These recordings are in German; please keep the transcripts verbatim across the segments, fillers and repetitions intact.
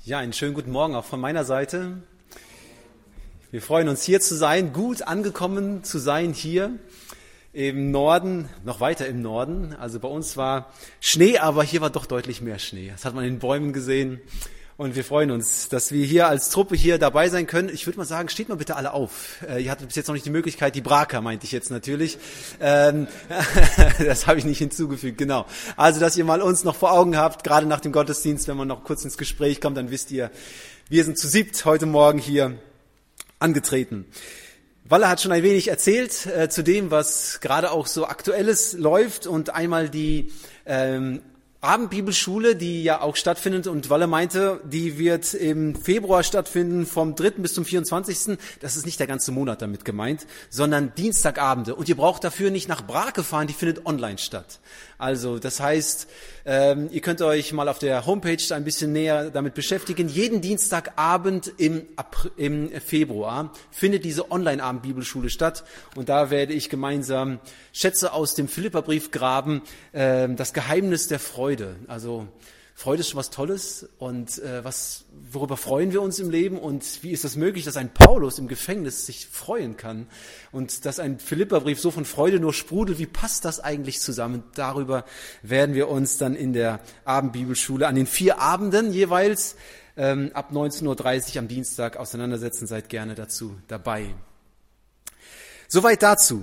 Ja, einen schönen guten Morgen auch von meiner Seite. Wir freuen uns, hier zu sein, gut angekommen zu sein hier im Norden, noch weiter im Norden. Also bei uns war Schnee, aber hier war doch deutlich mehr Schnee. Das hat man in den Bäumen gesehen. Und wir freuen uns, dass wir hier als Truppe hier dabei sein können. Ich würde mal sagen, steht mal bitte alle auf. Äh, ihr hattet bis jetzt noch nicht die Möglichkeit, die Braker meinte ich jetzt natürlich. Ähm, das habe ich nicht hinzugefügt, genau. Also, dass ihr mal uns noch vor Augen habt, gerade nach dem Gottesdienst, wenn man noch kurz ins Gespräch kommt, dann wisst ihr, wir sind zu siebt heute Morgen hier angetreten. Walle hat schon ein wenig erzählt äh, zu dem, was gerade auch so Aktuelles läuft und einmal die ähm, Abendbibelschule, die ja auch stattfindet, und Walle meinte, die wird im Februar stattfinden, vom dritten bis zum vierundzwanzigsten Das ist nicht der ganze Monat damit gemeint, sondern Dienstagabende. Und ihr braucht dafür nicht nach Brake fahren, die findet online statt. Also das heißt, ähm, ihr könnt euch mal auf der Homepage ein bisschen näher damit beschäftigen. Jeden Dienstagabend im, April, im Februar findet diese Online-Abendbibelschule statt. Und da werde ich gemeinsam Schätze aus dem Philipperbrief graben, äh, das Geheimnis der Freude. Also Freude ist schon was Tolles, und äh, was, worüber freuen wir uns im Leben, und wie ist das möglich, dass ein Paulus im Gefängnis sich freuen kann und dass ein Philipperbrief so von Freude nur sprudelt? Wie passt das eigentlich zusammen? Darüber werden wir uns dann in der Abendbibelschule an den vier Abenden jeweils ähm, ab neunzehn Uhr dreißig am Dienstag auseinandersetzen. Seid gerne dazu dabei. Soweit dazu.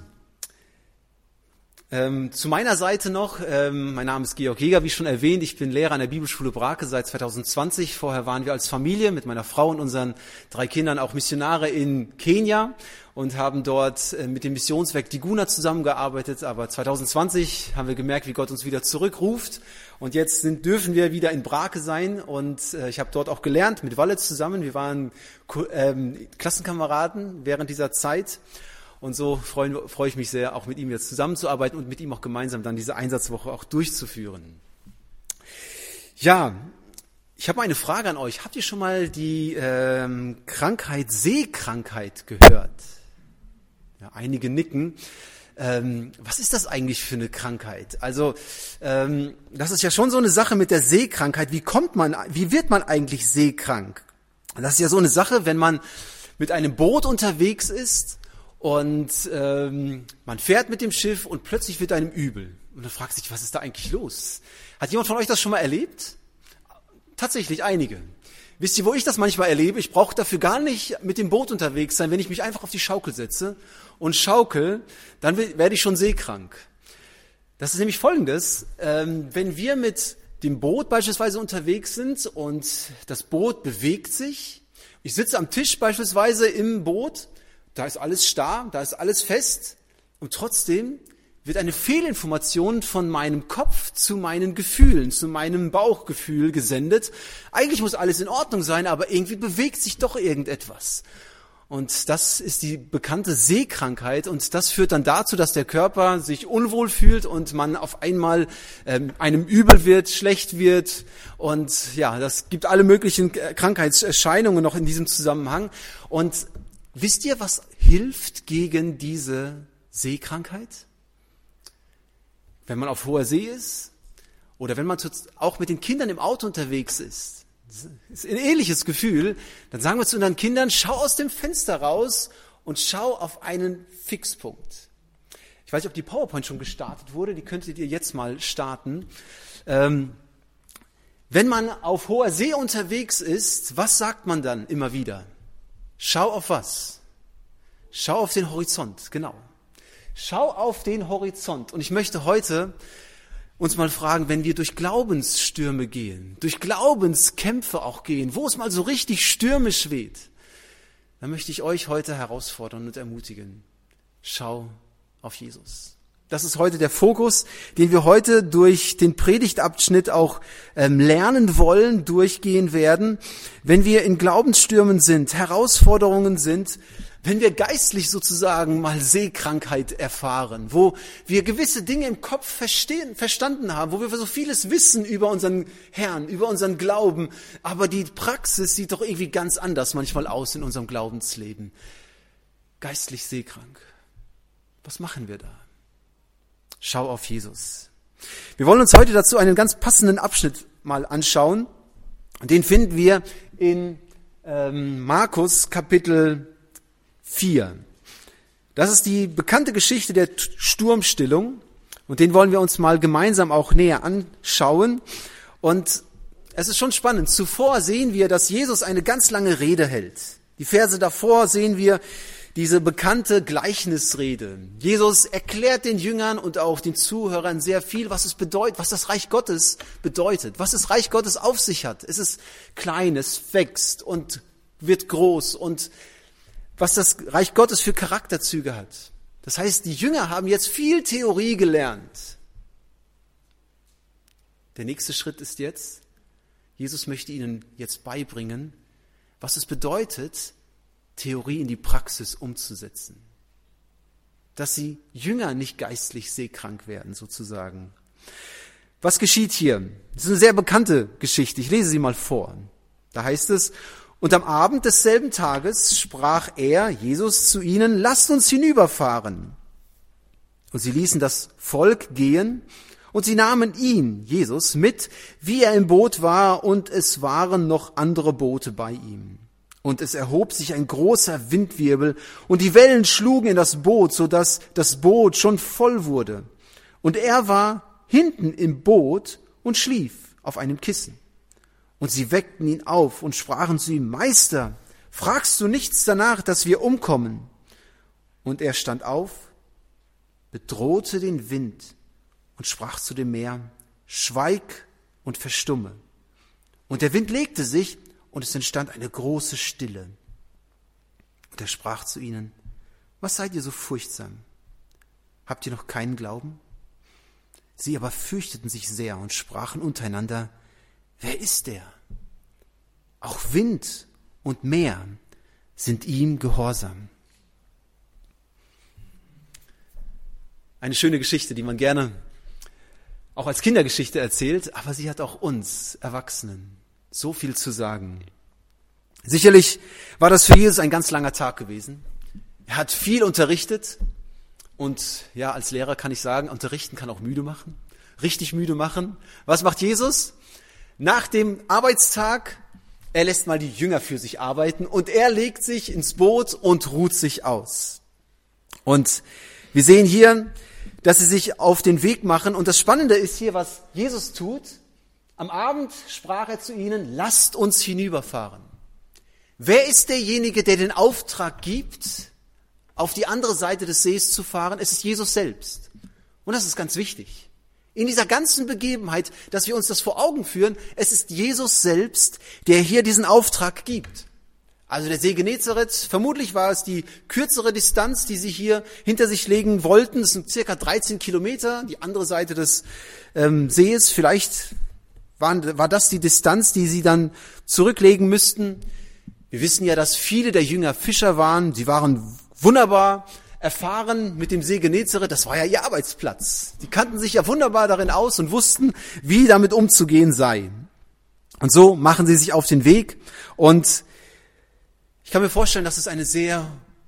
Ähm, zu meiner Seite noch, ähm, mein Name ist Georg Jäger, wie schon erwähnt, ich bin Lehrer an der Bibelschule Brake seit zweitausendzwanzig. Vorher waren wir als Familie mit meiner Frau und unseren drei Kindern auch Missionare in Kenia und haben dort äh, mit dem Missionswerk Diguna zusammengearbeitet. Aber zweitausendzwanzig haben wir gemerkt, wie Gott uns wieder zurückruft, und jetzt sind, dürfen wir wieder in Brake sein, und äh, ich habe dort auch gelernt mit Walle zusammen. Wir waren ähm, Klassenkameraden während dieser Zeit. Und so freue, freue ich mich sehr, auch mit ihm jetzt zusammenzuarbeiten und mit ihm auch gemeinsam dann diese Einsatzwoche auch durchzuführen. Ja, ich habe eine Frage an euch. Habt ihr schon mal die ähm, Krankheit Seekrankheit gehört? Ja, einige nicken. Ähm, was ist das eigentlich für eine Krankheit? Also ähm, das ist ja schon so eine Sache mit der Seekrankheit. Wie kommt man, wie wird man eigentlich seekrank? Das ist ja so eine Sache, wenn man mit einem Boot unterwegs ist. Und ähm, man fährt mit dem Schiff und plötzlich wird einem übel. Und dann fragt sich, was ist da eigentlich los? Hat jemand von euch das schon mal erlebt? Tatsächlich einige. Wisst ihr, wo ich das manchmal erlebe? Ich brauche dafür gar nicht mit dem Boot unterwegs sein. Wenn ich mich einfach auf die Schaukel setze und schaukel, dann werde ich schon seekrank. Das ist nämlich Folgendes. Ähm, wenn wir mit dem Boot beispielsweise unterwegs sind und das Boot bewegt sich, ich sitze am Tisch beispielsweise im Boot, da ist alles starr, da ist alles fest, und trotzdem wird eine Fehlinformation von meinem Kopf zu meinen Gefühlen, zu meinem Bauchgefühl gesendet. Eigentlich muss alles in Ordnung sein, aber irgendwie bewegt sich doch irgendetwas. Und das ist die bekannte Seekrankheit, und das führt dann dazu, dass der Körper sich unwohl fühlt und man auf einmal ähm, einem übel wird, schlecht wird, und ja, das gibt alle möglichen Krankheitserscheinungen noch in diesem Zusammenhang. Und wisst ihr, was hilft gegen diese Seekrankheit? Wenn man auf hoher See ist oder wenn man auch mit den Kindern im Auto unterwegs ist, das ist ein ähnliches Gefühl, dann sagen wir zu unseren Kindern, schau aus dem Fenster raus und schau auf einen Fixpunkt. Ich weiß nicht, ob die PowerPoint schon gestartet wurde, die könntet ihr jetzt mal starten. Ähm, wenn man auf hoher See unterwegs ist, was sagt man dann immer wieder? Schau auf was? Schau auf den Horizont, genau. Schau auf den Horizont. Und ich möchte heute uns mal fragen, wenn wir durch Glaubensstürme gehen, durch Glaubenskämpfe auch gehen, wo es mal so richtig stürmisch weht, dann möchte ich euch heute herausfordern und ermutigen. Schau auf Jesus. Das ist heute der Fokus, den wir heute durch den Predigtabschnitt auch ähm, lernen wollen, durchgehen werden. Wenn wir in Glaubensstürmen sind, Herausforderungen sind, wenn wir geistlich sozusagen mal Seekrankheit erfahren, wo wir gewisse Dinge im Kopf verstehen, verstanden haben, wo wir so vieles wissen über unseren Herrn, über unseren Glauben, aber die Praxis sieht doch irgendwie ganz anders manchmal aus in unserem Glaubensleben. Geistlich seekrank. Was machen wir da? Schau auf Jesus. Wir wollen uns heute dazu einen ganz passenden Abschnitt mal anschauen. Den finden wir in ähm, Markus Kapitel vier. Das ist die bekannte Geschichte der Sturmstillung und den wollen wir uns mal gemeinsam auch näher anschauen. Und es ist schon spannend. Zuvor sehen wir, dass Jesus eine ganz lange Rede hält. Die Verse davor sehen wir diese bekannte Gleichnisrede. Jesus erklärt den Jüngern und auch den Zuhörern sehr viel, was es bedeutet, was das Reich Gottes bedeutet, was das Reich Gottes auf sich hat. Es ist klein, es wächst und wird groß und was das Reich Gottes für Charakterzüge hat. Das heißt, die Jünger haben jetzt viel Theorie gelernt. Der nächste Schritt ist jetzt, Jesus möchte ihnen jetzt beibringen, was es bedeutet, Theorie in die Praxis umzusetzen. Dass sie Jünger nicht geistlich seekrank werden, sozusagen. Was geschieht hier? Das ist eine sehr bekannte Geschichte. Ich lese sie mal vor. Da heißt es, und am Abend desselben Tages sprach er, Jesus, zu ihnen, lasst uns hinüberfahren. Und sie ließen das Volk gehen und sie nahmen ihn, Jesus, mit, wie er im Boot war, und es waren noch andere Boote bei ihm. Und es erhob sich ein großer Windwirbel und die Wellen schlugen in das Boot, so dass das Boot schon voll wurde. Und er war hinten im Boot und schlief auf einem Kissen. Und sie weckten ihn auf und sprachen zu ihm, Meister, fragst du nichts danach, dass wir umkommen? Und er stand auf, bedrohte den Wind und sprach zu dem Meer, schweig und verstumme. Und der Wind legte sich, und es entstand eine große Stille. Und er sprach zu ihnen, was seid ihr so furchtsam? Habt ihr noch keinen Glauben? Sie aber fürchteten sich sehr und sprachen untereinander, wer ist der? Auch Wind und Meer sind ihm gehorsam. Eine schöne Geschichte, die man gerne auch als Kindergeschichte erzählt, aber sie hat auch uns Erwachsenen so viel zu sagen. Sicherlich war das für Jesus ein ganz langer Tag gewesen. Er hat viel unterrichtet und ja, als Lehrer kann ich sagen, unterrichten kann auch müde machen, richtig müde machen. Was macht Jesus? Nach dem Arbeitstag, er lässt mal die Jünger für sich arbeiten und er legt sich ins Boot und ruht sich aus. Und wir sehen hier, dass sie sich auf den Weg machen und das Spannende ist hier, was Jesus tut. Am Abend sprach er zu ihnen, lasst uns hinüberfahren. Wer ist derjenige, der den Auftrag gibt, auf die andere Seite des Sees zu fahren? Es ist Jesus selbst. Und das ist ganz wichtig. In dieser ganzen Begebenheit, dass wir uns das vor Augen führen, es ist Jesus selbst, der hier diesen Auftrag gibt. Also der See Genezareth, vermutlich war es die kürzere Distanz, die sie hier hinter sich legen wollten. Das sind circa dreizehn Kilometer, die andere Seite des ähm, Sees. Vielleicht War, war das die Distanz, die sie dann zurücklegen müssten? Wir wissen ja, dass viele der Jünger Fischer waren. Sie waren wunderbar erfahren mit dem See Genezareth. Das war ja ihr Arbeitsplatz. Die kannten sich ja wunderbar darin aus und wussten, wie damit umzugehen sei. Und so machen sie sich auf den Weg. Und ich kann mir vorstellen, dass es ein sehr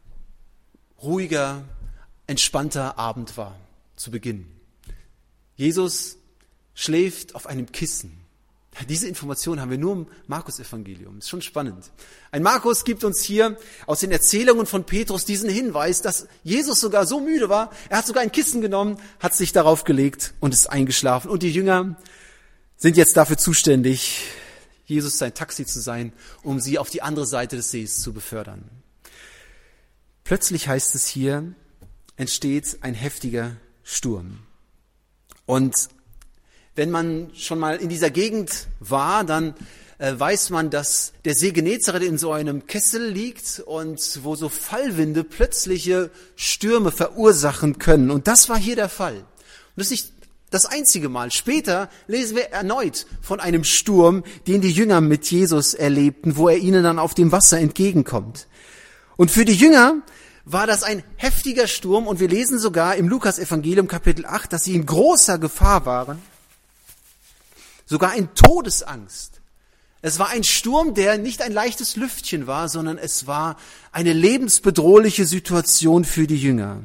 ruhiger, entspannter Abend war zu Beginn. Jesus schläft auf einem Kissen. Diese Information haben wir nur im Markus-Evangelium. Ist schon spannend. Ein Markus gibt uns hier aus den Erzählungen von Petrus diesen Hinweis, dass Jesus sogar so müde war, er hat sogar ein Kissen genommen, hat sich darauf gelegt und ist eingeschlafen. Und die Jünger sind jetzt dafür zuständig, Jesus sein Taxi zu sein, um sie auf die andere Seite des Sees zu befördern. Plötzlich heißt es hier, entsteht ein heftiger Sturm. Und wenn man schon mal in dieser Gegend war, dann äh, weiß man, dass der See Genezareth in so einem Kessel liegt und wo so Fallwinde plötzliche Stürme verursachen können. Und das war hier der Fall. Und das ist nicht das einzige Mal. Später lesen wir erneut von einem Sturm, den die Jünger mit Jesus erlebten, wo er ihnen dann auf dem Wasser entgegenkommt. Und für die Jünger war das ein heftiger Sturm und wir lesen sogar im Lukas-Evangelium Kapitel acht, dass sie in großer Gefahr waren. Sogar in Todesangst. Es war ein Sturm, der nicht ein leichtes Lüftchen war, sondern es war eine lebensbedrohliche Situation für die Jünger.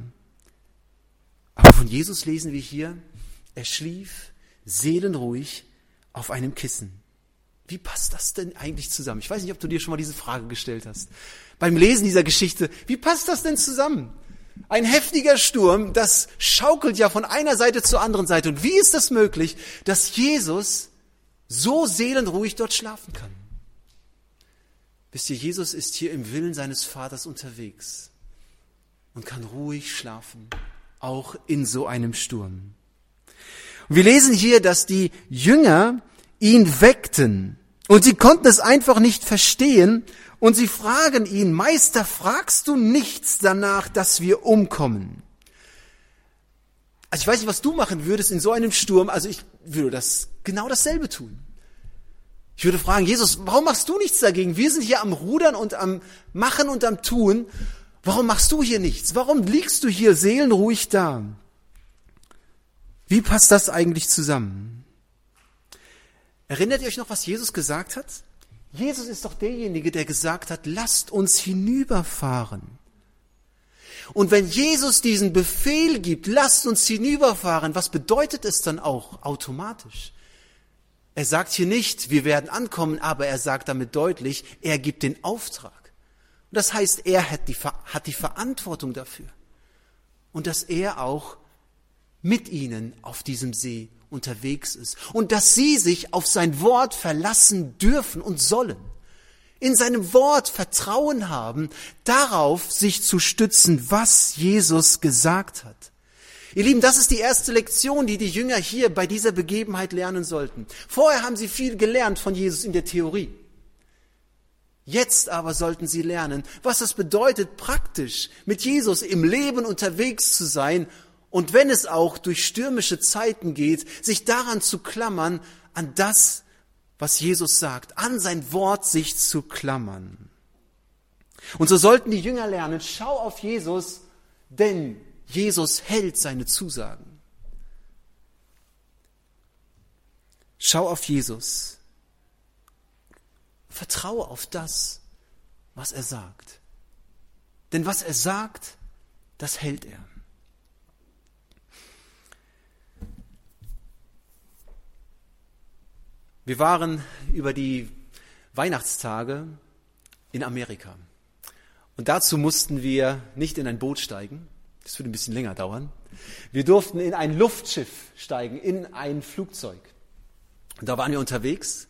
Aber von Jesus lesen wir hier, er schlief seelenruhig auf einem Kissen. Wie passt das denn eigentlich zusammen? Ich weiß nicht, ob du dir schon mal diese Frage gestellt hast. Beim Lesen dieser Geschichte, wie passt das denn zusammen? Ein heftiger Sturm, das schaukelt ja von einer Seite zur anderen Seite. Und wie ist das möglich, dass Jesus so seelenruhig dort schlafen kann? Wisst ihr, Jesus ist hier im Willen seines Vaters unterwegs und kann ruhig schlafen, auch in so einem Sturm. Und wir lesen hier, dass die Jünger ihn weckten und sie konnten es einfach nicht verstehen und sie fragen ihn: Meister, fragst du nichts danach, dass wir umkommen? Also ich weiß nicht, was du machen würdest in so einem Sturm, also ich würde das genau dasselbe tun. Ich würde fragen: Jesus, warum machst du nichts dagegen? Wir sind hier am Rudern und am Machen und am Tun. Warum machst du hier nichts? Warum liegst du hier seelenruhig da? Wie passt das eigentlich zusammen? Erinnert ihr euch noch, was Jesus gesagt hat? Jesus ist doch derjenige, der gesagt hat: Lasst uns hinüberfahren. Und wenn Jesus diesen Befehl gibt, lasst uns hinüberfahren, was bedeutet es dann auch automatisch? Er sagt hier nicht, wir werden ankommen, aber er sagt damit deutlich, er gibt den Auftrag. Und das heißt, er hat die, hat die Verantwortung dafür. Und dass er auch mit ihnen auf diesem See unterwegs ist. Und dass sie sich auf sein Wort verlassen dürfen und sollen. In seinem Wort Vertrauen haben, darauf sich zu stützen, was Jesus gesagt hat. Ihr Lieben, das ist die erste Lektion, die die Jünger hier bei dieser Begebenheit lernen sollten. Vorher haben sie viel gelernt von Jesus in der Theorie. Jetzt aber sollten sie lernen, was es bedeutet, praktisch mit Jesus im Leben unterwegs zu sein und wenn es auch durch stürmische Zeiten geht, sich daran zu klammern, an das, was Jesus sagt, an sein Wort sich zu klammern. Und so sollten die Jünger lernen: Schau auf Jesus, denn Jesus hält seine Zusagen. Schau auf Jesus. Vertraue auf das, was er sagt. Denn was er sagt, das hält er. Wir waren über die Weihnachtstage in Amerika. Und dazu mussten wir nicht in ein Boot steigen. Das würde ein bisschen länger dauern. Wir durften in ein Luftschiff steigen, in ein Flugzeug. Und da waren wir unterwegs.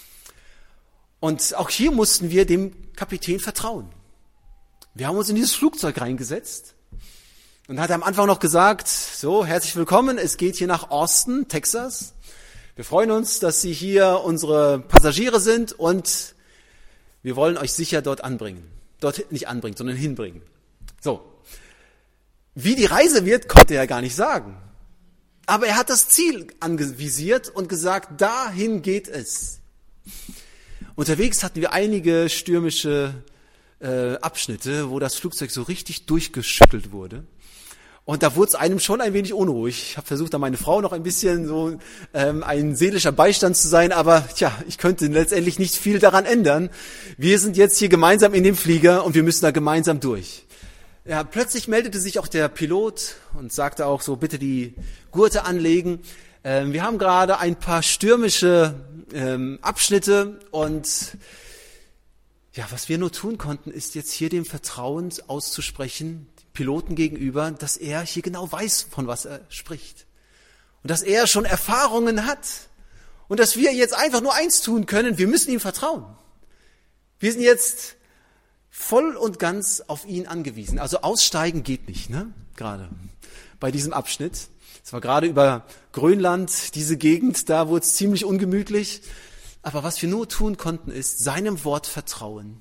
Und auch hier mussten wir dem Kapitän vertrauen. Wir haben uns in dieses Flugzeug reingesetzt und hat am Anfang noch gesagt: So, herzlich willkommen, es geht hier nach Austin, Texas. Wir freuen uns, dass Sie hier unsere Passagiere sind und wir wollen euch sicher dort anbringen. Dort nicht anbringen, sondern hinbringen. So. Wie die Reise wird, konnte er gar nicht sagen. Aber er hat das Ziel anvisiert und gesagt: Dahin geht es. Unterwegs hatten wir einige stürmische äh, Abschnitte, wo das Flugzeug so richtig durchgeschüttelt wurde. Und da wurde es einem schon ein wenig unruhig. Ich habe versucht, da meine Frau noch ein bisschen so ähm, ein seelischer Beistand zu sein, aber tja, ich könnte letztendlich nicht viel daran ändern. Wir sind jetzt hier gemeinsam in dem Flieger und wir müssen da gemeinsam durch. Ja, plötzlich meldete sich auch der Pilot und sagte auch so: Bitte die Gurte anlegen. Ähm, wir haben gerade ein paar stürmische ähm, Abschnitte und ja, was wir nur tun konnten, ist jetzt hier dem Vertrauen auszusprechen, Piloten gegenüber, dass er hier genau weiß, von was er spricht. Und dass er schon Erfahrungen hat. Und dass wir jetzt einfach nur eins tun können: Wir müssen ihm vertrauen. Wir sind jetzt voll und ganz auf ihn angewiesen. Also aussteigen geht nicht, ne? Gerade bei diesem Abschnitt. Es war gerade über Grönland, diese Gegend, da wurde es ziemlich ungemütlich. Aber was wir nur tun konnten, ist seinem Wort vertrauen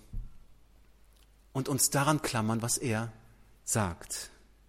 und uns daran klammern, was er sagt.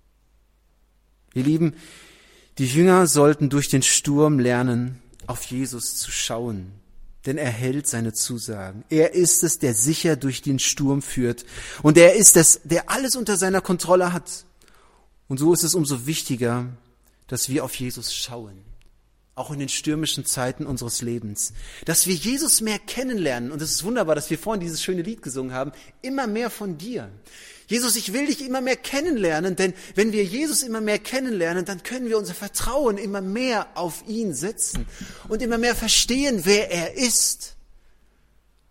Ihr Lieben, die Jünger sollten durch den Sturm lernen, auf Jesus zu schauen, denn er hält seine Zusagen. Er ist es, der sicher durch den Sturm führt und er ist es, der alles unter seiner Kontrolle hat. Und so ist es umso wichtiger, dass wir auf Jesus schauen, auch in den stürmischen Zeiten unseres Lebens, dass wir Jesus mehr kennenlernen. Und es ist wunderbar, dass wir vorhin dieses schöne Lied gesungen haben: Immer mehr von dir. Jesus, ich will dich immer mehr kennenlernen, denn wenn wir Jesus immer mehr kennenlernen, dann können wir unser Vertrauen immer mehr auf ihn setzen und immer mehr verstehen, wer er ist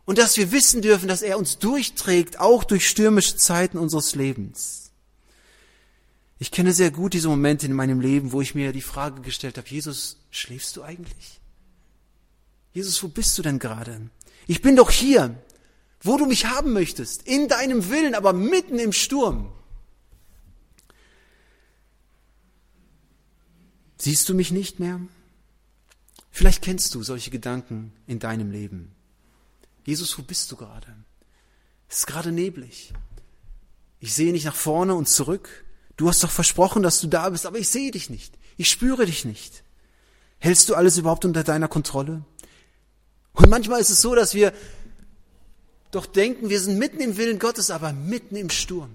Und dass wir wissen dürfen, dass er uns durchträgt, auch durch stürmische Zeiten unseres Lebens. Ich kenne sehr gut diese Momente in meinem Leben, wo ich mir die Frage gestellt habe, Jesus, schläfst du eigentlich? Jesus, wo bist du denn gerade? Ich bin doch hier, wo du mich haben möchtest, in deinem Willen, aber mitten im Sturm. Siehst du mich nicht mehr? Vielleicht kennst du solche Gedanken in deinem Leben. Jesus, wo bist du gerade? Es ist gerade neblig. Ich sehe nicht nach vorne und zurück. Du hast doch versprochen, dass du da bist, aber ich sehe dich nicht. Ich spüre dich nicht. Hältst du alles überhaupt unter deiner Kontrolle? Und manchmal ist es so, dass wir doch denken, wir sind mitten im Willen Gottes, aber mitten im Sturm.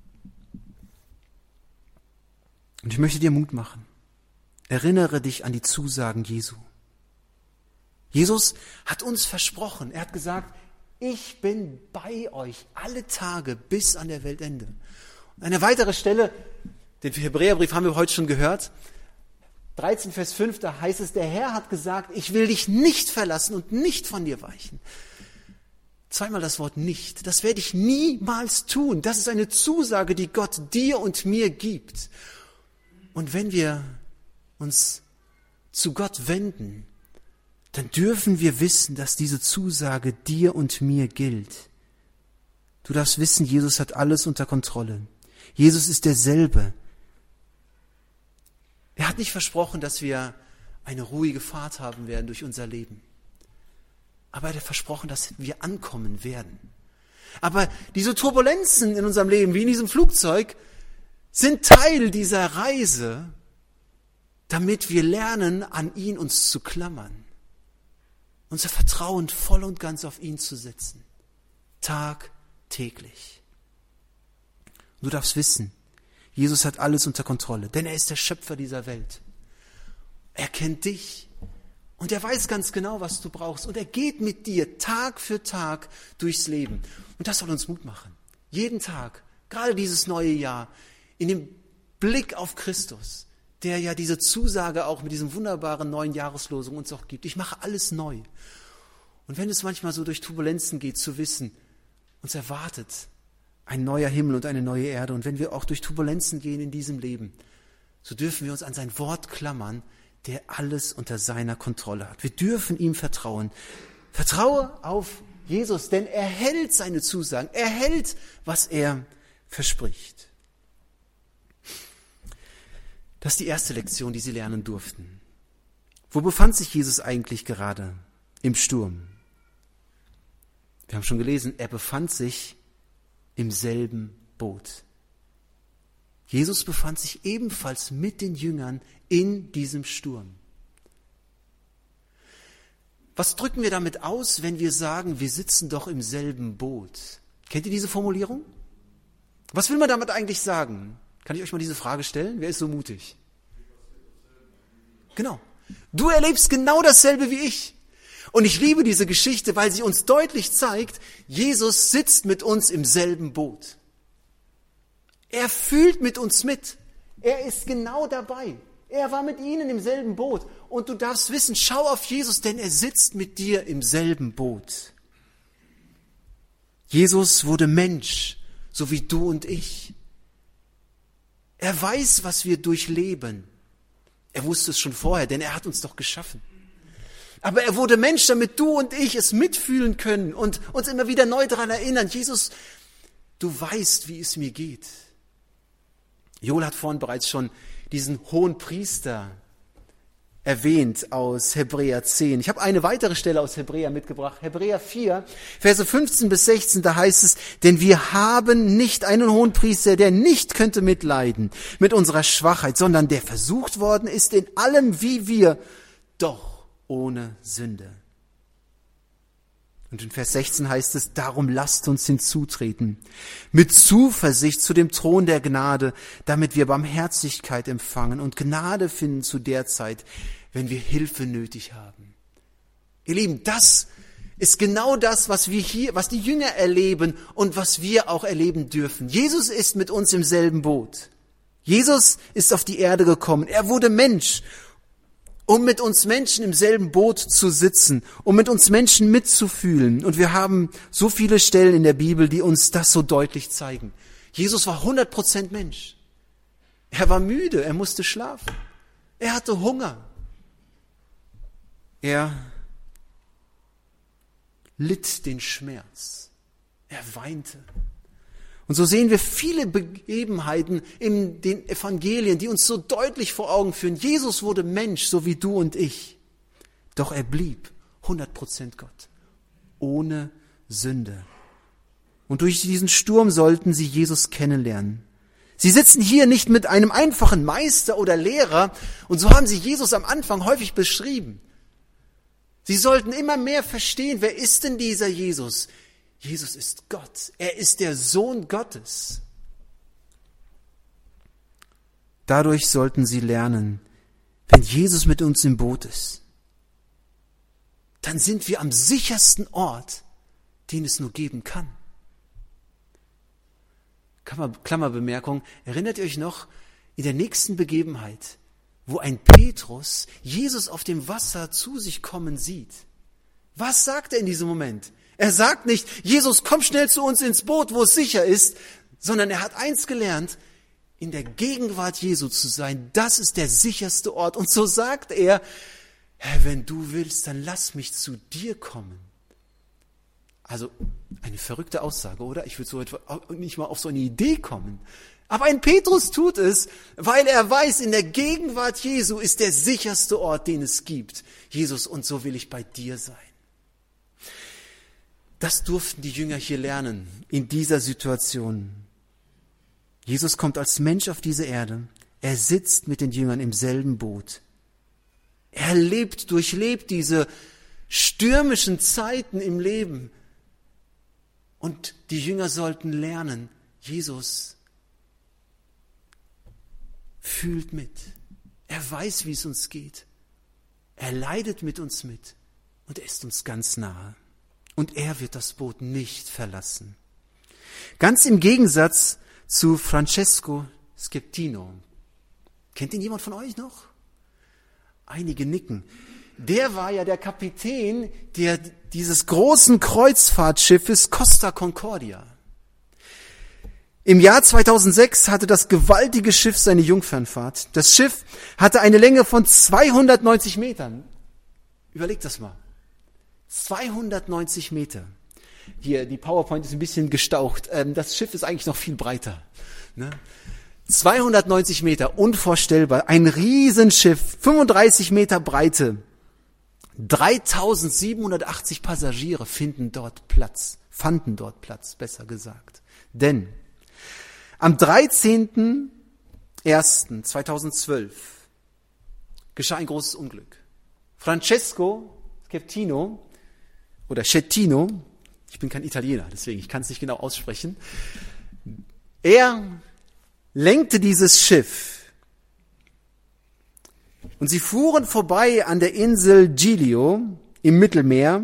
Und ich möchte dir Mut machen. Erinnere dich an die Zusagen Jesu. Jesus hat uns versprochen, er hat gesagt, ich bin bei euch alle Tage bis an der Weltende. Und eine weitere Stelle, den Hebräerbrief haben wir heute schon gehört, dreizehn Vers fünf, da heißt es, der Herr hat gesagt, ich will dich nicht verlassen und nicht von dir weichen. Zweimal das Wort nicht, das werde ich niemals tun. Das ist eine Zusage, die Gott dir und mir gibt. Und wenn wir uns zu Gott wenden, dann dürfen wir wissen, dass diese Zusage dir und mir gilt. Du darfst wissen, Jesus hat alles unter Kontrolle. Jesus ist derselbe. Er hat nicht versprochen, dass wir eine ruhige Fahrt haben werden durch unser Leben. Aber er hat versprochen, dass wir ankommen werden. Aber diese Turbulenzen in unserem Leben, wie in diesem Flugzeug, sind Teil dieser Reise, damit wir lernen, an ihn uns zu klammern. Unser Vertrauen voll und ganz auf ihn zu setzen. Tagtäglich. Du darfst wissen, Jesus hat alles unter Kontrolle, denn er ist der Schöpfer dieser Welt. Er kennt dich und er weiß ganz genau, was du brauchst. Und er geht mit dir Tag für Tag durchs Leben. Und das soll uns Mut machen. Jeden Tag, gerade dieses neue Jahr, in dem Blick auf Christus, der ja diese Zusage auch mit diesem wunderbaren neuen Jahreslosung uns auch gibt. Ich mache alles neu. Und wenn es manchmal so durch Turbulenzen geht, zu wissen, uns erwartet ein neuer Himmel und eine neue Erde. Und wenn wir auch durch Turbulenzen gehen in diesem Leben, so dürfen wir uns an sein Wort klammern, der alles unter seiner Kontrolle hat. Wir dürfen ihm vertrauen. Vertraue auf Jesus, denn er hält seine Zusagen. Er hält, was er verspricht. Das ist die erste Lektion, die sie lernen durften. Wo befand sich Jesus eigentlich gerade? Im Sturm. Wir haben schon gelesen, er befand sich im selben Boot. Jesus befand sich ebenfalls mit den Jüngern in diesem Sturm. Was drücken wir damit aus, wenn wir sagen, wir sitzen doch im selben Boot? Kennt ihr diese Formulierung? Was will man damit eigentlich sagen? Kann ich euch mal diese Frage stellen? Wer ist so mutig? Genau. Du erlebst genau dasselbe wie ich. Und ich liebe diese Geschichte, weil sie uns deutlich zeigt, Jesus sitzt mit uns im selben Boot. Er fühlt mit uns mit. Er ist genau dabei. Er war mit ihnen im selben Boot. Und du darfst wissen, schau auf Jesus, denn er sitzt mit dir im selben Boot. Jesus wurde Mensch, so wie du und ich. Er weiß, was wir durchleben. Er wusste es schon vorher, denn er hat uns doch geschaffen. Aber er wurde Mensch, damit du und ich es mitfühlen können und uns immer wieder neu daran erinnern. Jesus, du weißt, wie es mir geht. Joel hat vorhin bereits schon diesen hohen Priester erwähnt aus Hebräer zehn. Ich habe eine weitere Stelle aus Hebräer mitgebracht. Hebräer vier, Verse fünfzehn bis sechzehn, da heißt es, denn wir haben nicht einen hohen Priester, der nicht könnte mitleiden mit unserer Schwachheit, sondern der versucht worden ist in allem wie wir, doch ohne Sünde. Und in Vers sechzehn heißt es, darum lasst uns hinzutreten, mit Zuversicht zu dem Thron der Gnade, damit wir Barmherzigkeit empfangen und Gnade finden zu der Zeit, wenn wir Hilfe nötig haben. Ihr Lieben, das ist genau das, was wir hier, was die Jünger erleben und was wir auch erleben dürfen. Jesus ist mit uns im selben Boot. Jesus ist auf die Erde gekommen. Er wurde Mensch. um mit uns Menschen im selben Boot zu sitzen, um mit uns Menschen mitzufühlen. Und wir haben so viele Stellen in der Bibel, die uns das so deutlich zeigen. Jesus war hundert Prozent Mensch. Er war müde, er musste schlafen. Er hatte Hunger. Er litt den Schmerz. Er weinte. Und so sehen wir viele Begebenheiten in den Evangelien, die uns so deutlich vor Augen führen. Jesus wurde Mensch, so wie du und ich. Doch er blieb hundert Prozent Gott, ohne Sünde. Und durch diesen Sturm sollten sie Jesus kennenlernen. Sie sitzen hier nicht mit einem einfachen Meister oder Lehrer, und so haben sie Jesus am Anfang häufig beschrieben. Sie sollten immer mehr verstehen, wer ist denn dieser Jesus? Jesus ist Gott. Er ist der Sohn Gottes. Dadurch sollten sie lernen, wenn Jesus mit uns im Boot ist, dann sind wir am sichersten Ort, den es nur geben kann. Klammer, Klammerbemerkung, erinnert ihr euch noch, in der nächsten Begebenheit, wo ein Petrus Jesus auf dem Wasser zu sich kommen sieht. Was sagt er in diesem Moment? Er sagt nicht, Jesus, komm schnell zu uns ins Boot, wo es sicher ist, sondern er hat eins gelernt, in der Gegenwart Jesu zu sein, das ist der sicherste Ort. Und so sagt er, Herr, wenn du willst, dann lass mich zu dir kommen. Also eine verrückte Aussage, oder? Ich würde so etwa nicht mal auf so eine Idee kommen. Aber ein Petrus tut es, weil er weiß, in der Gegenwart Jesu ist der sicherste Ort, den es gibt. Jesus, und so will ich bei dir sein. Das durften die Jünger hier lernen, in dieser Situation. Jesus kommt als Mensch auf diese Erde. Er sitzt mit den Jüngern im selben Boot. Er lebt, durchlebt diese stürmischen Zeiten im Leben. Und die Jünger sollten lernen, Jesus fühlt mit. Er weiß, wie es uns geht. Er leidet mit uns mit. Und er ist uns ganz nahe. Und er wird das Boot nicht verlassen. Ganz im Gegensatz zu Francesco Schettino. Kennt ihn jemand von euch noch? Einige nicken. Der war ja der Kapitän der, dieses großen Kreuzfahrtschiffes Costa Concordia. Im Jahr zweitausendsechs hatte das gewaltige Schiff seine Jungfernfahrt. Das Schiff hatte eine Länge von zweihundertneunzig Metern. Überlegt das mal. zweihundertneunzig Meter. Hier, die PowerPoint ist ein bisschen gestaucht. Das Schiff ist eigentlich noch viel breiter. zweihundertneunzig Meter, unvorstellbar. Ein Riesenschiff, fünfunddreißig Meter Breite. dreitausendsiebenhundertachtzig Passagiere finden dort Platz, fanden dort Platz, besser gesagt. Denn am dreizehnten ersten zweitausendzwölf geschah ein großes Unglück. Francesco Schettino oder Schettino, ich bin kein Italiener, deswegen ich kann es nicht genau aussprechen, er lenkte dieses Schiff und sie fuhren vorbei an der Insel Giglio im Mittelmeer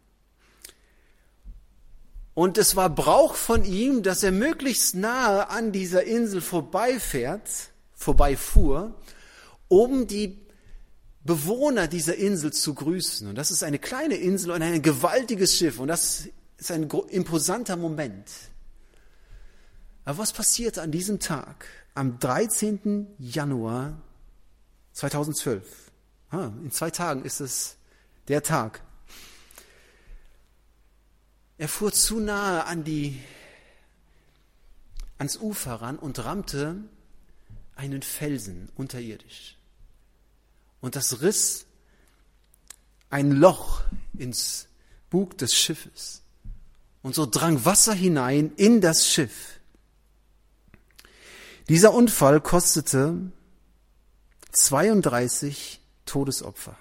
und es war Brauch von ihm, dass er möglichst nahe an dieser Insel vorbeifährt, vorbeifuhr, um die Bewohner dieser Insel zu grüßen. Und das ist eine kleine Insel und ein gewaltiges Schiff und das ist ein imposanter Moment. Aber was passierte an diesem Tag, am dreizehnten Januar zweitausendzwölf? Ah, in zwei Tagen ist es der Tag. Er fuhr zu nahe an die, ans Ufer ran und rammte einen Felsen unterirdisch. Und das riss ein Loch ins Bug des Schiffes. Und so drang Wasser hinein in das Schiff. Dieser Unfall kostete zweiunddreißig Todesopfer.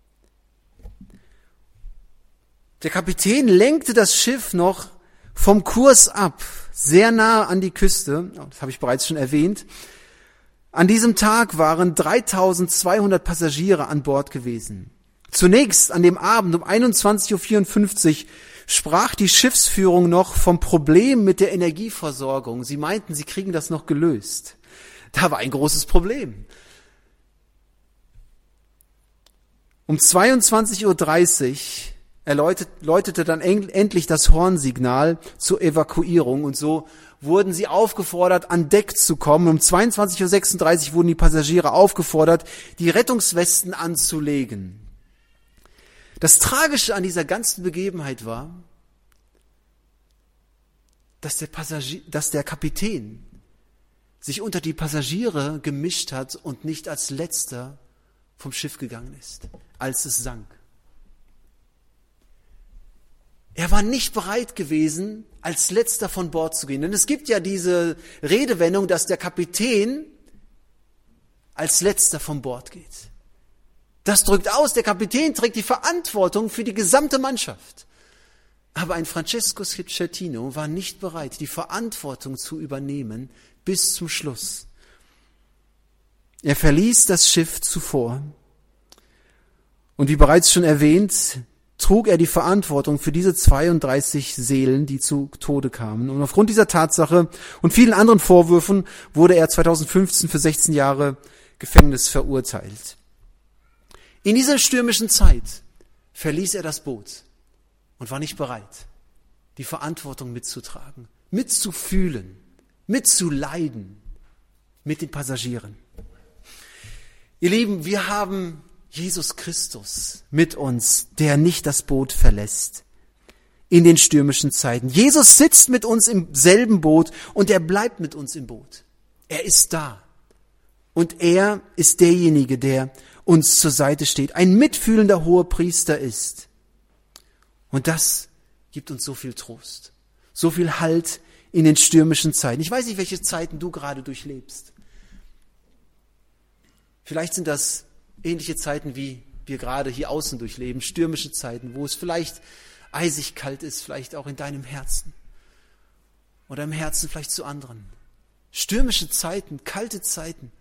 Der Kapitän lenkte das Schiff noch vom Kurs ab, sehr nahe an die Küste, das habe ich bereits schon erwähnt. An diesem Tag waren dreitausendzweihundert Passagiere an Bord gewesen. Zunächst an dem Abend um einundzwanzig Uhr vierundfünfzig sprach die Schiffsführung noch vom Problem mit der Energieversorgung. Sie meinten, sie kriegen das noch gelöst. Da war ein großes Problem. Um zweiundzwanzig Uhr dreißig läutete dann endlich das Hornsignal zur Evakuierung und so wurden sie aufgefordert, an Deck zu kommen. Um zweiundzwanzig Uhr sechsunddreißig wurden die Passagiere aufgefordert, die Rettungswesten anzulegen. Das Tragische an dieser ganzen Begebenheit war, dass der Passagier, dass der Kapitän sich unter die Passagiere gemischt hat und nicht als Letzter vom Schiff gegangen ist, als es sank. Er war nicht bereit gewesen, als Letzter von Bord zu gehen. Denn es gibt ja diese Redewendung, dass der Kapitän als Letzter von Bord geht. Das drückt aus, der Kapitän trägt die Verantwortung für die gesamte Mannschaft. Aber ein Francesco Schettino war nicht bereit, die Verantwortung zu übernehmen bis zum Schluss. Er verließ das Schiff zuvor. Und wie bereits schon erwähnt, trug er die Verantwortung für diese zweiunddreißig Seelen, die zu Tode kamen. Und aufgrund dieser Tatsache und vielen anderen Vorwürfen wurde er zweitausendfünfzehn für sechzehn Jahre Gefängnis verurteilt. In dieser stürmischen Zeit verließ er das Boot und war nicht bereit, die Verantwortung mitzutragen, mitzufühlen, mitzuleiden mit den Passagieren. Ihr Lieben, wir haben Jesus Christus mit uns, der nicht das Boot verlässt in den stürmischen Zeiten. Jesus sitzt mit uns im selben Boot und er bleibt mit uns im Boot. Er ist da und er ist derjenige, der uns zur Seite steht, ein mitfühlender Hohepriester ist. Und das gibt uns so viel Trost, so viel Halt in den stürmischen Zeiten. Ich weiß nicht, welche Zeiten du gerade durchlebst. Vielleicht sind das ähnliche Zeiten, wie wir gerade hier außen durchleben, stürmische Zeiten, wo es vielleicht eisig kalt ist, vielleicht auch in deinem Herzen oder im Herzen vielleicht zu anderen. Stürmische Zeiten, kalte Zeiten.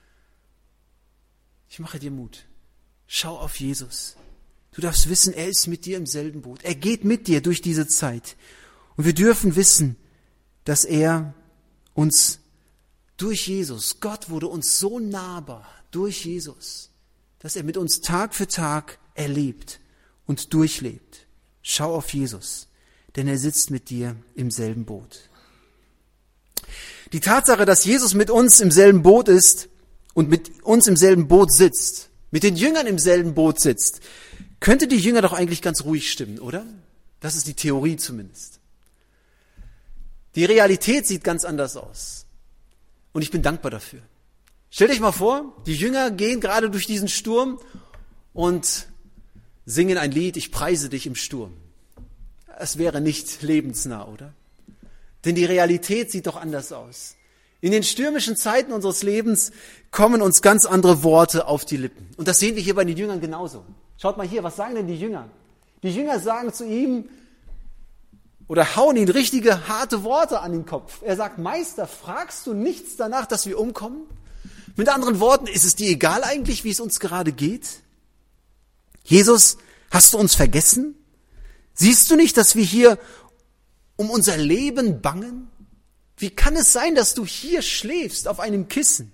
Ich mache dir Mut. Schau auf Jesus. Du darfst wissen, er ist mit dir im selben Boot. Er geht mit dir durch diese Zeit. Und wir dürfen wissen, dass er uns durch Jesus, Gott wurde uns so nahbar durch Jesus, dass er mit uns Tag für Tag erlebt und durchlebt. Schau auf Jesus, denn er sitzt mit dir im selben Boot. Die Tatsache, dass Jesus mit uns im selben Boot ist und mit uns im selben Boot sitzt, mit den Jüngern im selben Boot sitzt, könnte die Jünger doch eigentlich ganz ruhig stimmen, oder? Das ist die Theorie zumindest. Die Realität sieht ganz anders aus. Und ich bin dankbar dafür. Stell dich mal vor, die Jünger gehen gerade durch diesen Sturm und singen ein Lied, ich preise dich im Sturm. Es wäre nicht lebensnah, oder? Denn die Realität sieht doch anders aus. In den stürmischen Zeiten unseres Lebens kommen uns ganz andere Worte auf die Lippen. Und das sehen wir hier bei den Jüngern genauso. Schaut mal hier, was sagen denn die Jünger? Die Jünger sagen zu ihm oder hauen ihn richtige, harte Worte an den Kopf. Er sagt, Meister, fragst du nichts danach, dass wir umkommen? Mit anderen Worten, ist es dir egal eigentlich, wie es uns gerade geht? Jesus, hast du uns vergessen? Siehst du nicht, dass wir hier um unser Leben bangen? Wie kann es sein, dass du hier schläfst auf einem Kissen?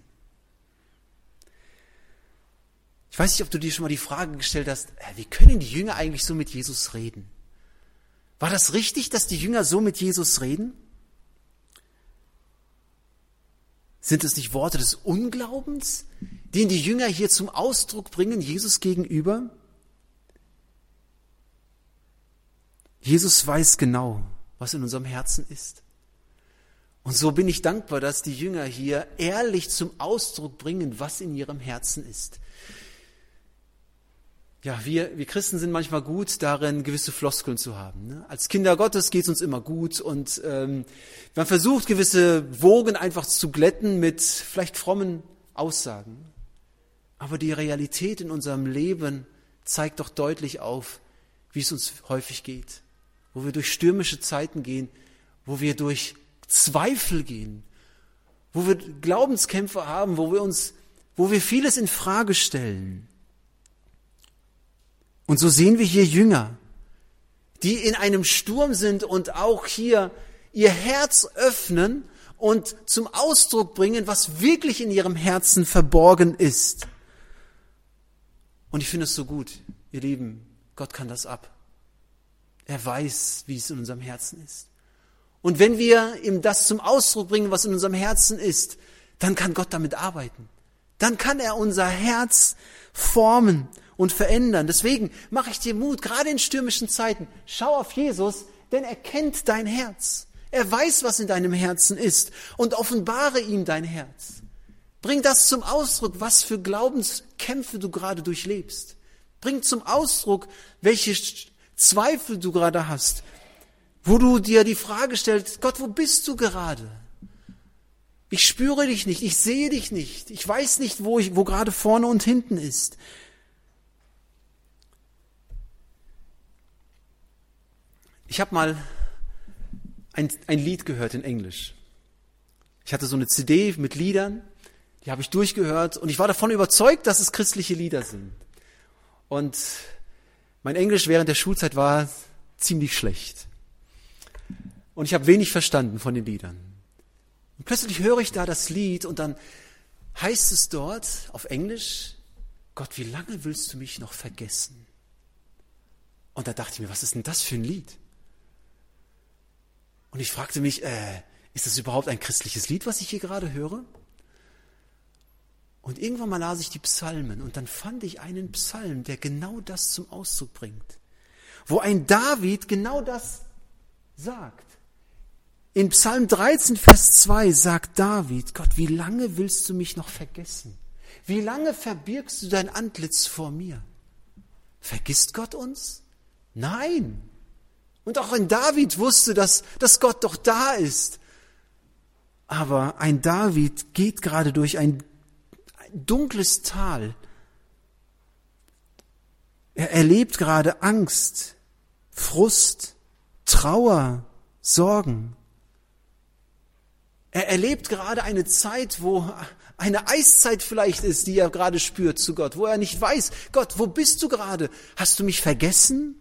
Ich weiß nicht, ob du dir schon mal die Frage gestellt hast, wie können die Jünger eigentlich so mit Jesus reden? War das richtig, dass die Jünger so mit Jesus reden? Sind es nicht Worte des Unglaubens, die die Jünger hier zum Ausdruck bringen, Jesus gegenüber? Jesus weiß genau, was in unserem Herzen ist. Und so bin ich dankbar, dass die Jünger hier ehrlich zum Ausdruck bringen, was in ihrem Herzen ist. Ja, wir, wir Christen sind manchmal gut darin, gewisse Floskeln zu haben. Ne? Als Kinder Gottes geht es uns immer gut und ähm, man versucht, gewisse Wogen einfach zu glätten mit vielleicht frommen Aussagen. Aber die Realität in unserem Leben zeigt doch deutlich auf, wie es uns häufig geht. Wo wir durch stürmische Zeiten gehen, wo wir durch Zweifel gehen, wo wir Glaubenskämpfe haben, wo wir uns, wo wir vieles in Frage stellen. Und so sehen wir hier Jünger, die in einem Sturm sind und auch hier ihr Herz öffnen und zum Ausdruck bringen, was wirklich in ihrem Herzen verborgen ist. Und ich finde es so gut, ihr Lieben, Gott kann das ab. Er weiß, wie es in unserem Herzen ist. Und wenn wir ihm das zum Ausdruck bringen, was in unserem Herzen ist, dann kann Gott damit arbeiten. Dann kann er unser Herz formen und verändern. Deswegen mache ich dir Mut, gerade in stürmischen Zeiten. Schau auf Jesus, denn er kennt dein Herz. Er weiß, was in deinem Herzen ist und offenbare ihm dein Herz. Bring das zum Ausdruck, was für Glaubenskämpfe du gerade durchlebst. Bring zum Ausdruck, welche Zweifel du gerade hast, wo du dir die Frage stellst, Gott, wo bist du gerade? Ich spüre dich nicht, ich sehe dich nicht, ich weiß nicht, wo, ich, wo gerade vorne und hinten ist. Ich habe mal ein, ein Lied gehört in Englisch. Ich hatte so eine C D mit Liedern, die habe ich durchgehört und ich war davon überzeugt, dass es christliche Lieder sind. Und mein Englisch während der Schulzeit war ziemlich schlecht. Und ich habe wenig verstanden von den Liedern. Und plötzlich höre ich da das Lied und dann heißt es dort auf Englisch, Gott, wie lange willst du mich noch vergessen? Und da dachte ich mir, was ist denn das für ein Lied? Und ich fragte mich, äh, ist das überhaupt ein christliches Lied, was ich hier gerade höre? Und irgendwann mal las ich die Psalmen und dann fand ich einen Psalm, der genau das zum Ausdruck bringt. Wo ein David genau das sagt. In Psalm dreizehn, Vers zwei sagt David, Gott, wie lange willst du mich noch vergessen? Wie lange verbirgst du dein Antlitz vor mir? Vergisst Gott uns? Nein. Und auch ein David wusste, dass, dass Gott doch da ist. Aber ein David geht gerade durch ein, ein dunkles Tal. Er erlebt gerade Angst, Frust, Trauer, Sorgen. Er erlebt gerade eine Zeit, wo eine Eiszeit vielleicht ist, die er gerade spürt zu Gott, wo er nicht weiß, Gott, wo bist du gerade? Hast du mich vergessen?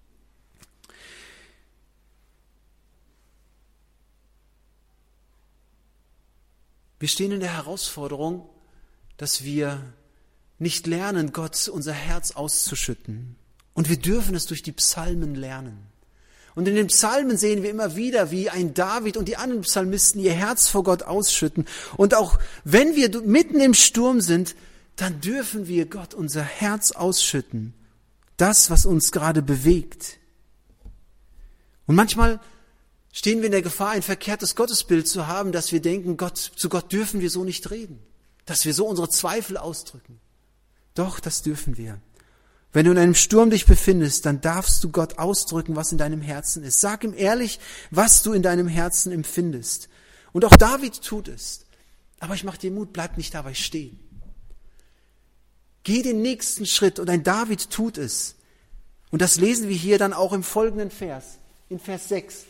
Wir stehen in der Herausforderung, dass wir nicht lernen, Gott unser Herz auszuschütten. Und wir dürfen es durch die Psalmen lernen. Und in den Psalmen sehen wir immer wieder, wie ein David und die anderen Psalmisten ihr Herz vor Gott ausschütten. Und auch wenn wir mitten im Sturm sind, dann dürfen wir Gott unser Herz ausschütten. Das, was uns gerade bewegt. Und manchmal stehen wir in der Gefahr, ein verkehrtes Gottesbild zu haben, dass wir denken, Gott, zu Gott dürfen wir so nicht reden. Dass wir so unsere Zweifel ausdrücken. Doch, das dürfen wir. Wenn du in einem Sturm dich befindest, dann darfst du Gott ausdrücken, was in deinem Herzen ist. Sag ihm ehrlich, was du in deinem Herzen empfindest. Und auch David tut es. Aber ich mache dir Mut, bleib nicht dabei stehen. Geh den nächsten Schritt und ein David tut es. Und das lesen wir hier dann auch im folgenden Vers, in Vers sechs.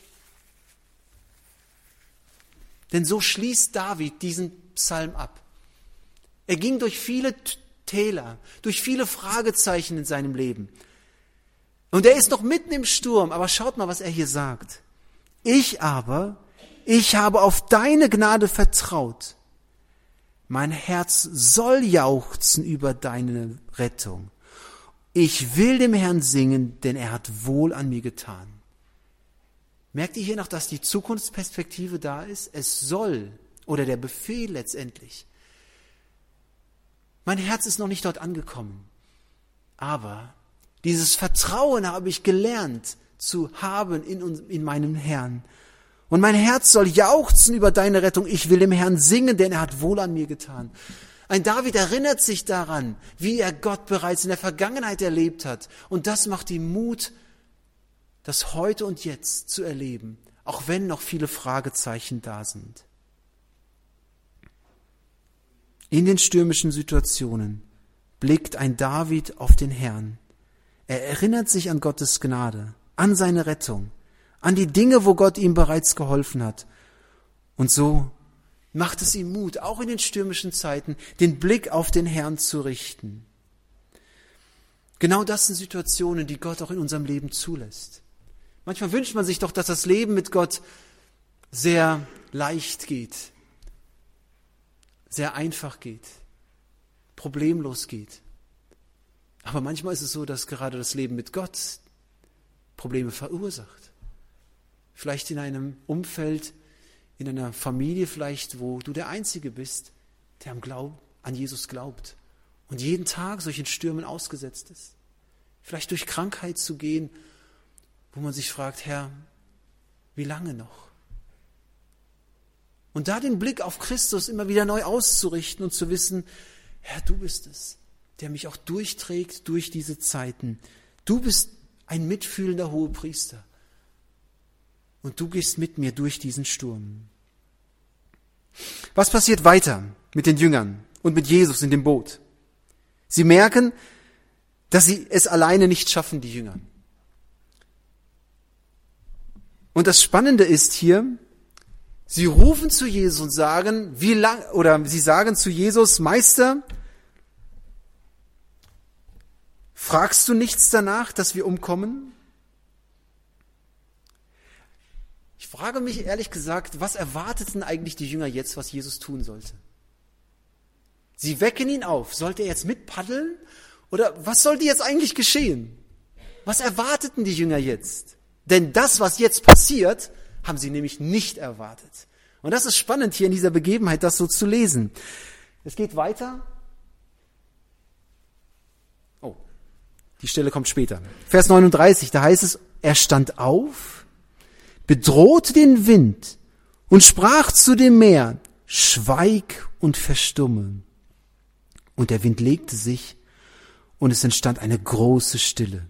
Denn so schließt David diesen Psalm ab. Er ging durch viele Täler, durch viele Fragezeichen in seinem Leben. Und er ist noch mitten im Sturm, aber schaut mal, was er hier sagt. Ich aber, ich habe auf deine Gnade vertraut. Mein Herz soll jauchzen über deine Rettung. Ich will dem Herrn singen, denn er hat wohl an mir getan. Merkt ihr hier noch, dass die Zukunftsperspektive da ist? Es soll, oder der Befehl letztendlich. Mein Herz ist noch nicht dort angekommen. Aber dieses Vertrauen habe ich gelernt zu haben in, in meinem Herrn. Und mein Herz soll jauchzen über deine Rettung. Ich will dem Herrn singen, denn er hat wohl an mir getan. Ein David erinnert sich daran, wie er Gott bereits in der Vergangenheit erlebt hat. Und das macht ihm Mut, das heute und jetzt zu erleben, auch wenn noch viele Fragezeichen da sind. In den stürmischen Situationen blickt ein David auf den Herrn. Er erinnert sich an Gottes Gnade, an seine Rettung, an die Dinge, wo Gott ihm bereits geholfen hat. Und so macht es ihm Mut, auch in den stürmischen Zeiten, den Blick auf den Herrn zu richten. Genau das sind Situationen, die Gott auch in unserem Leben zulässt. Manchmal wünscht man sich doch, dass das Leben mit Gott sehr leicht geht, sehr einfach geht, problemlos geht. Aber manchmal ist es so, dass gerade das Leben mit Gott Probleme verursacht. Vielleicht in einem Umfeld, in einer Familie vielleicht, wo du der Einzige bist, der am Glauben an Jesus glaubt und jeden Tag solchen Stürmen ausgesetzt ist. Vielleicht durch Krankheit zu gehen, wo man sich fragt, Herr, wie lange noch? Und da den Blick auf Christus immer wieder neu auszurichten und zu wissen, Herr, du bist es, der mich auch durchträgt durch diese Zeiten. Du bist ein mitfühlender Hohepriester. Und du gehst mit mir durch diesen Sturm. Was passiert weiter mit den Jüngern und mit Jesus in dem Boot? Sie merken, dass sie es alleine nicht schaffen, die Jünger. Und das Spannende ist hier, sie rufen zu Jesus und sagen, wie lang, oder sie sagen zu Jesus, Meister, fragst du nichts danach, dass wir umkommen? Ich frage mich ehrlich gesagt, was erwarteten eigentlich die Jünger jetzt, was Jesus tun sollte? Sie wecken ihn auf. Sollte er jetzt mitpaddeln? Oder was sollte jetzt eigentlich geschehen? Was erwarteten die Jünger jetzt? Denn das, was jetzt passiert, haben sie nämlich nicht erwartet. Und das ist spannend hier in dieser Begebenheit, das so zu lesen. Es geht weiter. Oh, die Stelle kommt später. Vers neununddreißig, da heißt es, er stand auf, bedrohte den Wind und sprach zu dem Meer, schweig und verstumme. Und der Wind legte sich und es entstand eine große Stille.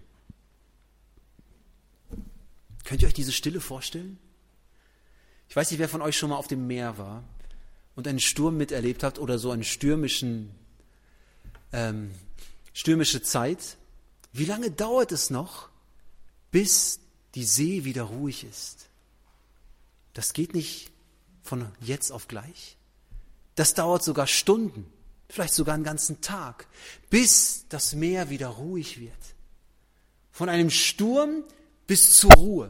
Könnt ihr euch diese Stille vorstellen? Ich weiß nicht, wer von euch schon mal auf dem Meer war und einen Sturm miterlebt hat oder so eine stürmischen, ähm, stürmische Zeit. Wie lange dauert es noch, bis die See wieder ruhig ist? Das geht nicht von jetzt auf gleich. Das dauert sogar Stunden, vielleicht sogar einen ganzen Tag, bis das Meer wieder ruhig wird. Von einem Sturm bis zur Ruhe.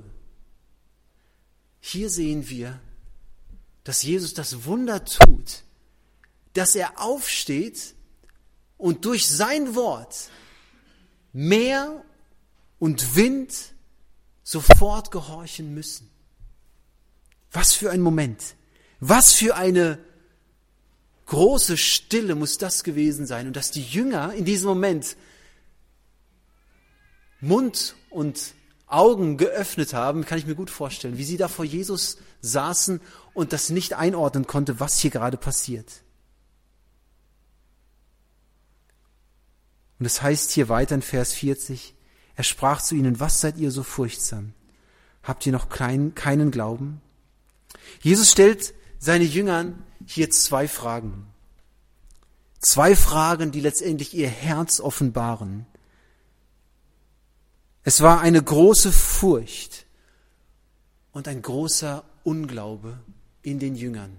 Hier sehen wir, dass Jesus das Wunder tut, dass er aufsteht und durch sein Wort Meer und Wind sofort gehorchen müssen. Was für ein Moment, was für eine große Stille muss das gewesen sein und dass die Jünger in diesem Moment Mund und Augen geöffnet haben, kann ich mir gut vorstellen, wie sie da vor Jesus saßen und das nicht einordnen konnte, was hier gerade passiert. Und es heißt hier weiter in Vers vierzig, er sprach zu ihnen, was seid ihr so furchtsam? Habt ihr noch kein, keinen Glauben? Jesus stellt seine Jüngern hier zwei Fragen. Zwei Fragen, die letztendlich ihr Herz offenbaren. Es war eine große Furcht und ein großer Unglaube in den Jüngern.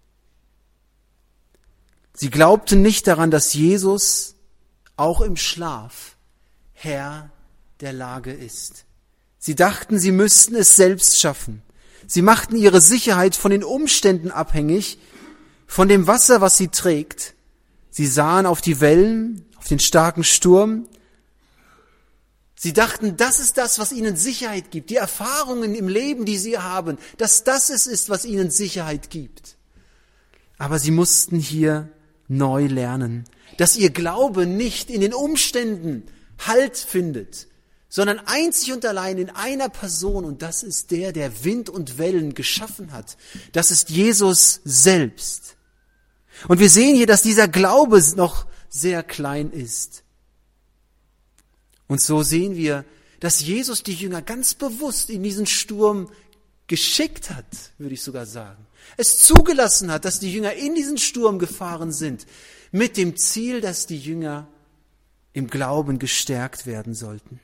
Sie glaubten nicht daran, dass Jesus auch im Schlaf Herr der Lage ist. Sie dachten, sie müssten es selbst schaffen. Sie machten ihre Sicherheit von den Umständen abhängig, von dem Wasser, was sie trägt. Sie sahen auf die Wellen, auf den starken Sturm. Sie dachten, das ist das, was ihnen Sicherheit gibt. Die Erfahrungen im Leben, die sie haben, dass das es ist, was ihnen Sicherheit gibt. Aber sie mussten hier neu lernen, dass ihr Glaube nicht in den Umständen Halt findet, sondern einzig und allein in einer Person, und das ist der, der Wind und Wellen geschaffen hat. Das ist Jesus selbst. Und wir sehen hier, dass dieser Glaube noch sehr klein ist. Und so sehen wir, dass Jesus die Jünger ganz bewusst in diesen Sturm geschickt hat, würde ich sogar sagen. Es zugelassen hat, dass die Jünger in diesen Sturm gefahren sind, mit dem Ziel, dass die Jünger im Glauben gestärkt werden sollten.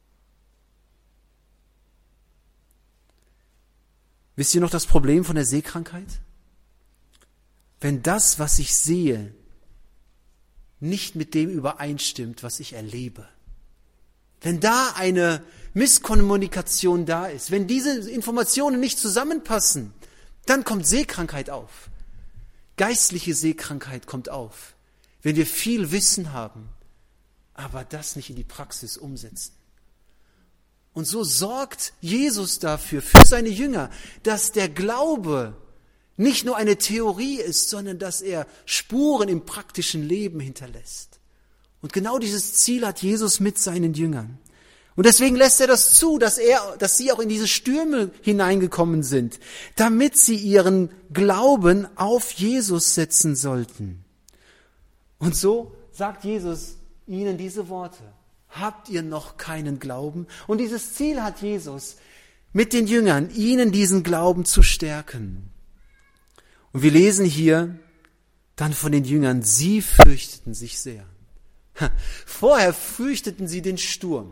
Wisst ihr noch das Problem von der Seekrankheit? Wenn das, was ich sehe, nicht mit dem übereinstimmt, was ich erlebe, wenn da eine Misskommunikation da ist, wenn diese Informationen nicht zusammenpassen, dann kommt Seekrankheit auf. Geistliche Seekrankheit kommt auf. Wenn wir viel Wissen haben, aber das nicht in die Praxis umsetzen. Und so sorgt Jesus dafür, für seine Jünger, dass der Glaube nicht nur eine Theorie ist, sondern dass er Spuren im praktischen Leben hinterlässt. Und genau dieses Ziel hat Jesus mit seinen Jüngern. Und deswegen lässt er das zu, dass er, dass sie auch in diese Stürme hineingekommen sind, damit sie ihren Glauben auf Jesus setzen sollten. Und so sagt Jesus ihnen diese Worte. Habt ihr noch keinen Glauben? Und dieses Ziel hat Jesus mit den Jüngern, ihnen diesen Glauben zu stärken. Und wir lesen hier dann von den Jüngern, sie fürchteten sich sehr. Vorher fürchteten sie den Sturm.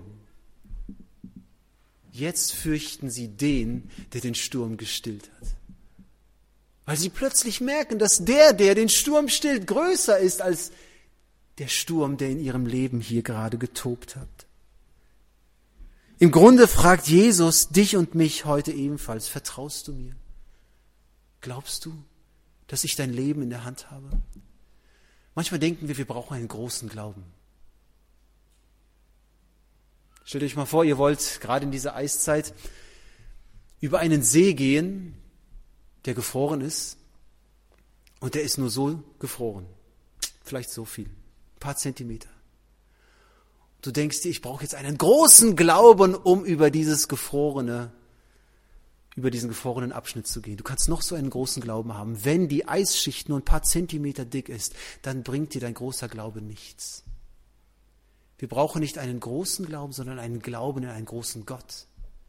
Jetzt fürchten sie den, der den Sturm gestillt hat. Weil sie plötzlich merken, dass der, der den Sturm stillt, größer ist als der Sturm, der in ihrem Leben hier gerade getobt hat. Im Grunde fragt Jesus dich und mich heute ebenfalls, vertraust du mir? Glaubst du, dass ich dein Leben in der Hand habe? Manchmal denken wir, wir brauchen einen großen Glauben. Stellt euch mal vor, ihr wollt gerade in dieser Eiszeit über einen See gehen, der gefroren ist, und der ist nur so gefroren, vielleicht so viel, ein paar Zentimeter. Du denkst dir, ich brauche jetzt einen großen Glauben, um über dieses gefrorene, über diesen gefrorenen Abschnitt zu gehen. Du kannst noch so einen großen Glauben haben. Wenn die Eisschicht nur ein paar Zentimeter dick ist, dann bringt dir dein großer Glaube nichts. Wir brauchen nicht einen großen Glauben, sondern einen Glauben in einen großen Gott.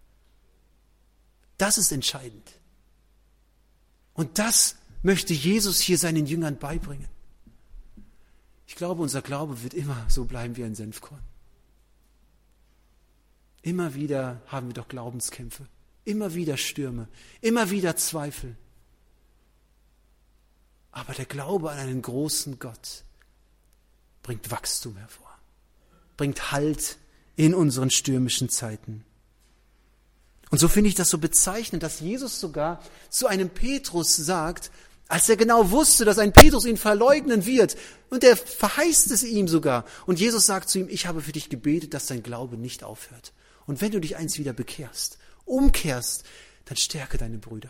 Das ist entscheidend. Und das möchte Jesus hier seinen Jüngern beibringen. Ich glaube, unser Glaube wird immer so bleiben wie ein Senfkorn. Immer wieder haben wir doch Glaubenskämpfe, immer wieder Stürme, immer wieder Zweifel. Aber der Glaube an einen großen Gott bringt Wachstum hervor, bringt Halt in unseren stürmischen Zeiten. Und so finde ich das so bezeichnend, dass Jesus sogar zu einem Petrus sagt, als er genau wusste, dass ein Petrus ihn verleugnen wird, und er verheißt es ihm sogar. Und Jesus sagt zu ihm, ich habe für dich gebetet, dass dein Glaube nicht aufhört. Und wenn du dich eins wieder bekehrst, umkehrst, dann stärke deine Brüder.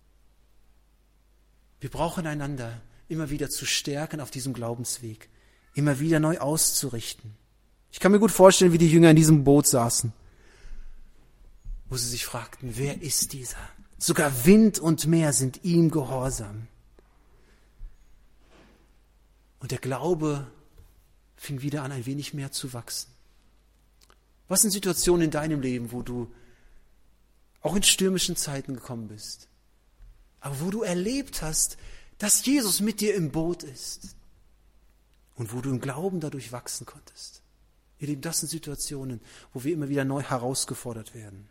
Wir brauchen einander immer wieder zu stärken auf diesem Glaubensweg, immer wieder neu auszurichten. Ich kann mir gut vorstellen, wie die Jünger in diesem Boot saßen, wo sie sich fragten, wer ist dieser? Sogar Wind und Meer sind ihm gehorsam. Und der Glaube fing wieder an, ein wenig mehr zu wachsen. Was sind Situationen in deinem Leben, wo du auch in stürmischen Zeiten gekommen bist, aber wo du erlebt hast, dass Jesus mit dir im Boot ist und wo du im Glauben dadurch wachsen konntest? Ihr Lieben, das sind Situationen, wo wir immer wieder neu herausgefordert werden.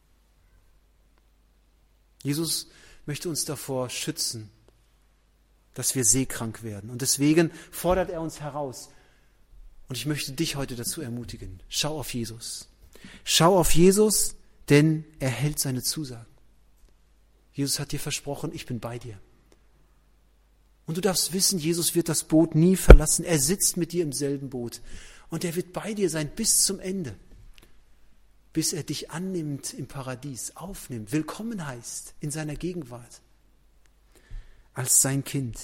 Jesus möchte uns davor schützen, dass wir seekrank werden. Und deswegen fordert er uns heraus. Und ich möchte dich heute dazu ermutigen. Schau auf Jesus. Schau auf Jesus, denn er hält seine Zusagen. Jesus hat dir versprochen, ich bin bei dir. Und du darfst wissen, Jesus wird das Boot nie verlassen. Er sitzt mit dir im selben Boot. Und er wird bei dir sein bis zum Ende. Bis er dich annimmt im Paradies, aufnimmt, willkommen heißt in seiner Gegenwart. Als sein Kind.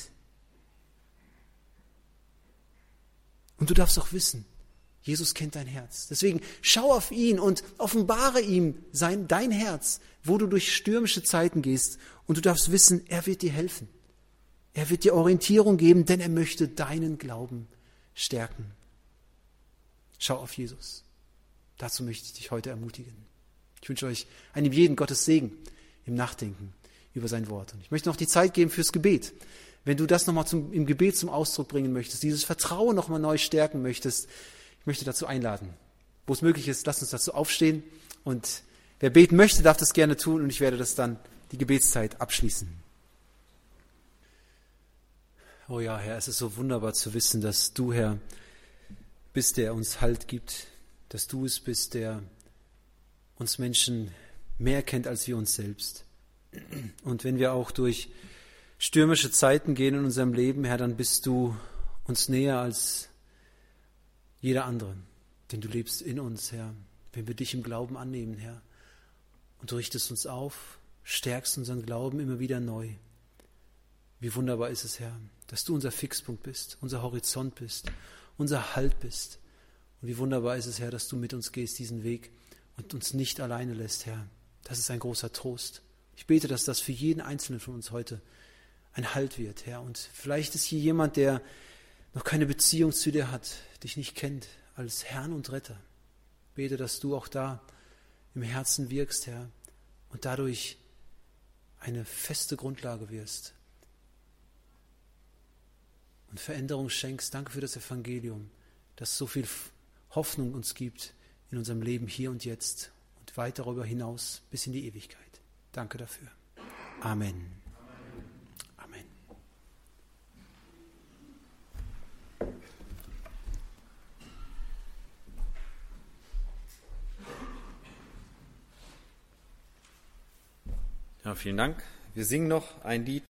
Und du darfst auch wissen, Jesus kennt dein Herz. Deswegen schau auf ihn und offenbare ihm sein, dein Herz, wo du durch stürmische Zeiten gehst. Und du darfst wissen, er wird dir helfen. Er wird dir Orientierung geben, denn er möchte deinen Glauben stärken. Schau auf Jesus. Dazu möchte ich dich heute ermutigen. Ich wünsche euch einem jeden Gottes Segen im Nachdenken über sein Wort. Und ich möchte noch die Zeit geben fürs Gebet. Wenn du das nochmal zum, im Gebet zum Ausdruck bringen möchtest, dieses Vertrauen nochmal neu stärken möchtest, ich möchte dazu einladen. Wo es möglich ist, lass uns dazu aufstehen. Und wer beten möchte, darf das gerne tun. Und ich werde das dann, die Gebetszeit, abschließen. Oh ja, Herr, es ist so wunderbar zu wissen, dass du, Herr, bist, der uns Halt gibt, dass du es bist, der uns Menschen mehr kennt als wir uns selbst. Und wenn wir auch durch stürmische Zeiten gehen in unserem Leben, Herr, dann bist du uns näher als jeder andere. Denn du lebst in uns, Herr, wenn wir dich im Glauben annehmen, Herr. Und du richtest uns auf, stärkst unseren Glauben immer wieder neu. Wie wunderbar ist es, Herr, dass du unser Fixpunkt bist, unser Horizont bist, unser Halt bist. Und wie wunderbar ist es, Herr, dass du mit uns gehst, diesen Weg und uns nicht alleine lässt, Herr. Das ist ein großer Trost. Ich bete, dass das für jeden Einzelnen von uns heute ein Halt wird, Herr. Und vielleicht ist hier jemand, der noch keine Beziehung zu dir hat, dich nicht kennt als Herrn und Retter. Ich bete, dass du auch da im Herzen wirkst, Herr, und dadurch eine feste Grundlage wirst und Veränderung schenkst. Danke für das Evangelium, das so viel Hoffnung uns gibt in unserem Leben hier und jetzt und weit darüber hinaus bis in die Ewigkeit. Danke dafür. Amen. Amen. Ja, vielen Dank. Wir singen noch ein Lied.